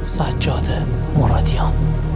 سجاد مرادیان.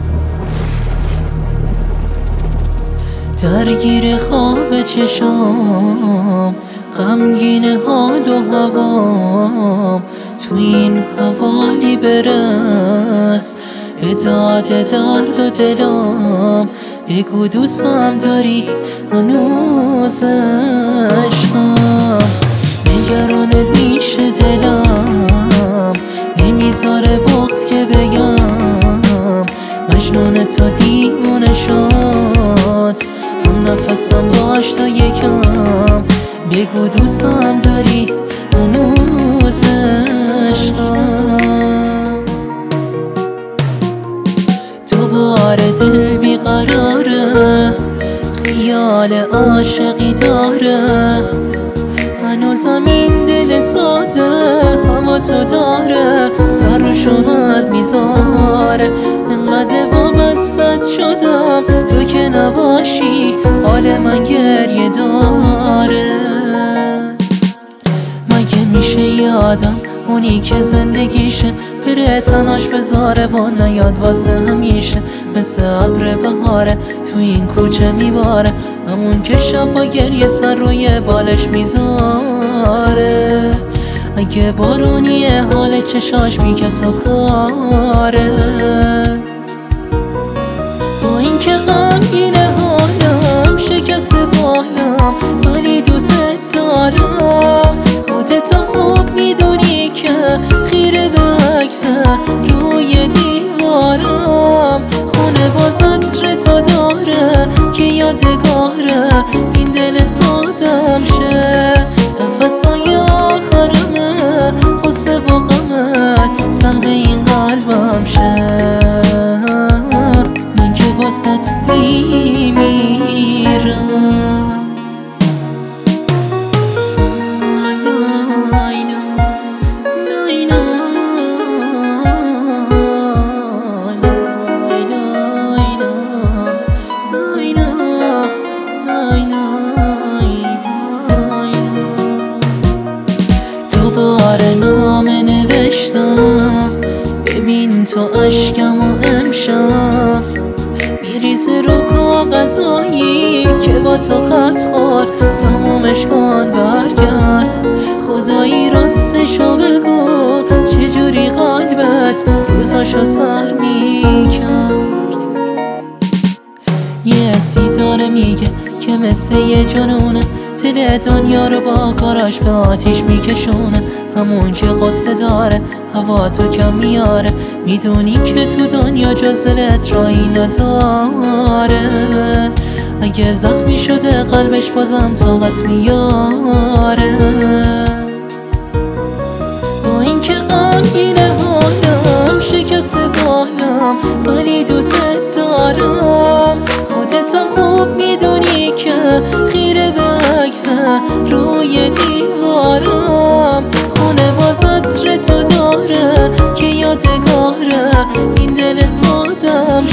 درگیر خواب چشام، غمگین حال و هوام، تو این حوالی برس اداد درد و دلم. بگو دوستم داری هنوز عشقم، نگرانت میشه دلم، نمیذاره بغض که بگم مجنون تو دیوونه شد، هم نفسم باش تا یکم. بگو دوستم داری هنوز عشقم. دوباره دل بیقراره، خیال عاشقی داره، هنوزم این دل ساده هوا تو داره، سر و شمال میذاره. انقدر وابستت شدم تو که نباشی، حال من گریه داره. مگه میشه یادم اونی که زندگیشه بره تناش بذاره و نیاد واسه همیشه، مثل ابر بهاره تو این کوچه میباره، همون که شب با گریه سر روی بالش میذاره. اگه بارونیه حال چشاش میکس و کاره، با این که غمگینه حالم شکست بالم، ولی دوست دارم. خودتم خوب میدونی که خیره به عکس روی دیوارم، خونه باز عطر تو داره که یادگاره این دل سادم شه. نفسای آخرمه غصه و غمت سهم این قلبم شه، من که واسط میمیرم. دوباره نامه نوشتم، ببین تو اشکمو امشب میریزه رو کاغذایی که با تو خط خورد، تمومش کن برگرد. خدایی راستشو بگو چجوری قلبت روزاشو سر میکرد. یه ستاره میگه که مثل یه جنونه، دل دنیا رو با کاراش به آتیش میکشونه، همون که قصه داره هوا تو کم میاره، میدونی که تو دنیا جز دلت رایی نداره. اگه زخمی شده قلبش بازم طاقت میاره، با این که غمگینه حالم شکست بالم، ولی دوست دارم. خودتم خوب میدونی که خیره به عکس روی دیوارم، خونه باز عطر تو داره که یادگاره این دل سادم